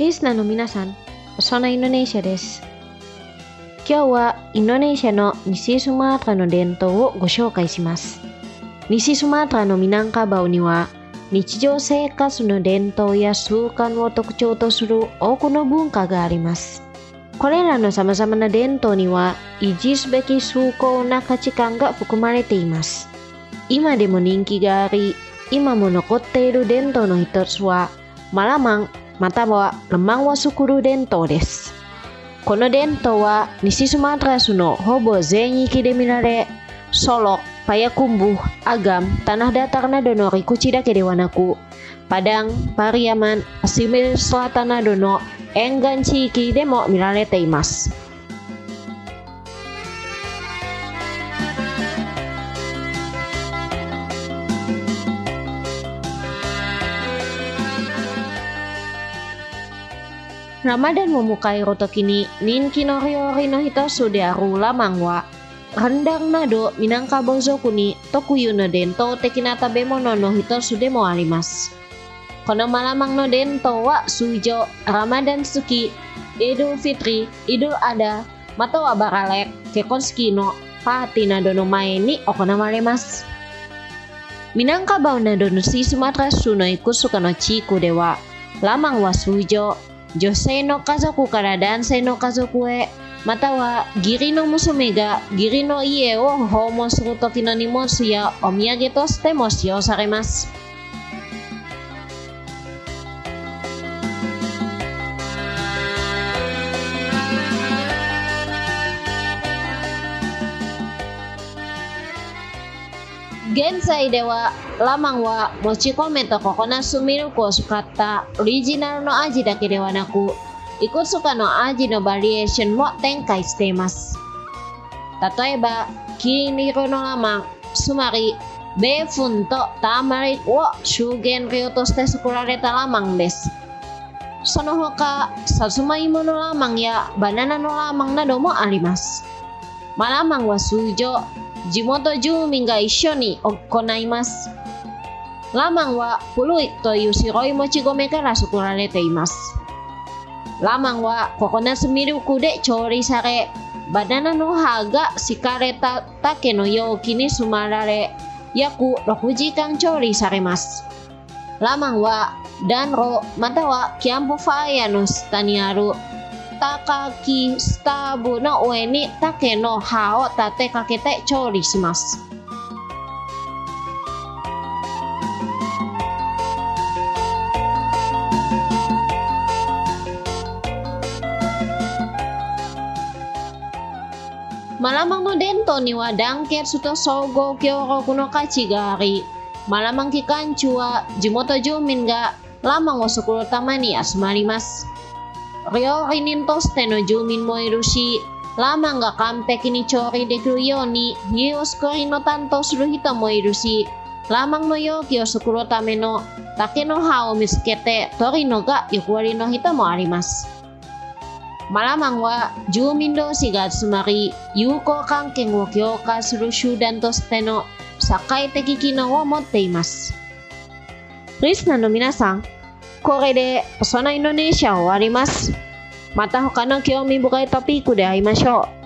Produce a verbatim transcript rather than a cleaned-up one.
リスナーの皆さん、そんなインドネシアです。今日はインドネシアの西スマトラの伝統をご紹介します。西スマトラのミナンカバオには日常生活の伝統や習慣を特徴とする多くの文化があります。これらの様々な伝統には維持すべき崇高な価値観が含まれています。今でも人気があり、今も残っている伝統の一つはマラマンまたはレマンを作る伝統です。この伝統は西スマトラ州のほぼ全域で見られ、Solok, Payakumbuh, Agam, Tanah Datar na dono Rikucida Kedewanaku, Padang, Pariaman, Pacific Selatan na dono Enggan Chiki de mo mirarete imasu. Ramadan memukai roto kini, ninki no ryori no hito sudaru lamang wa. Rendang nado Minangkabau kuni tokuyu no dento tekinata bemo no no hito sudemo arimasu. Kono malamang no dento wa sujo Ramadan suki, Idul Fitri, Idul Adha, mato wa baralek kekonski no pati nado no mae ni okona maremasu. Minangkabau nado no si Sumatra suno iku suka no chiku dewa, lamang wa sujo, josei no kazoku kara dansei no kazoku e, mata wa giri no musume ga giri no ie o homo suru toki no nimosu ya omiyage to shite mo shiyou saremasu. Genzai de wa lamang wa mochikome to kokonasu milk o sukatta original no aji dake de wa naku, ikutsuka no aji no variation mo tenkai shite imasu. Tatoeba, kiniro no lamang, sumari, beifun to tamaric wo shugen ryo to shite sukurareta lamang desu. Sono hoka, satsuma-imo no lamang ya banana no lamang nado mo arimasu. Malamang wa sujo, Jimoto jumin ga issho ni okkonaimasu. Lamang wa puluit toいう白いもち米から作られています。Lamang wa coconut milk de chori sare, banana no葉が敷かれた竹の容器に詰まられ、約ろくじかん調理されます。Lamang wa danro またはキャンプファイヤーの下にあるTakaki スターブの上に竹の葉を立てかけて調理します。Malamang no dento ni wa dangket suto sogo kyoroku no kachi ga ari. Malamang kikanchu wa jimoto jumin ga lamang wo sukuro tama ni asumarimasu. Ryori ninto shite no jumin mo iru shi, lamang ga kanpeki ni chori dekiru you ni ii o sukuri no tanto suru hito mo iru shi, lamang no yoki o sukuro tame no take no ha o mitsukete tori no ga yokuwari no hito mo arimasu. Malamang wa jumin doushi ga atsumari yukou kanken wo kyouka suru shudan to shite no sakai teki kinou wo motte imasu. Listenerの皆さん、これでそのインドネシアを終わります。また他の興味深いトピックで会いましょう。